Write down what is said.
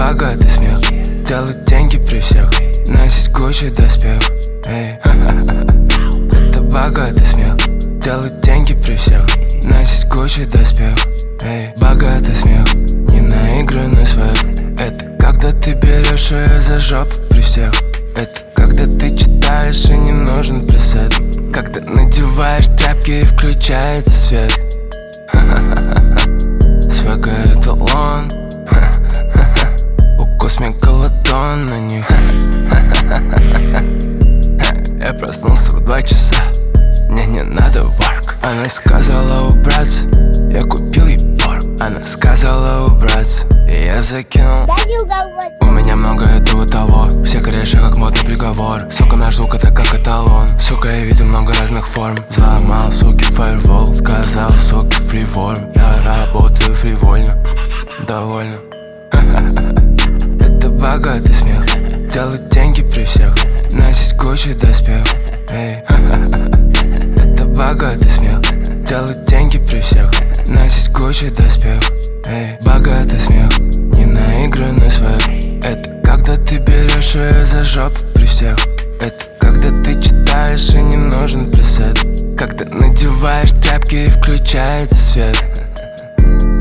богатый смех, делать деньги при всех, носить Гуччи доспех. Эй, это богатый смех, делать деньги при всех, носить Гуччи доспех. Эй, богатый смех, не наигранный свек. Это когда ты берешь ее за жопу при всех. Это когда ты читаешь и не нужен пресет. Когда надеваешь тряпки и включается свет. Свега — эталон. Укус мегалодон на них. Я проснулся в 2 часа, мне не надо ворк. Она сказала убраться, я купил ей порк. Она сказала убраться, и я закинул. У меня много этого того, все кореши как модный приговор. Сука, наш звук это как эталон. Сука, я видел много разных форм. Взломал, суки, фаервол. Сказал, суки, фриворм. Я работаю фривольно, довольно. Это богатый смех, делать деньги при всех, носить Гуччи доспех. Эй, это богатый смех, делать деньги при всех, носить Гуччи доспех. Эй, богатый смех, не наигранный свек. Это когда ты берешь ее за жопу при всех. Это когда ты читаешь и не нужен пресет. Когда надеваешь тряпки и включается свет.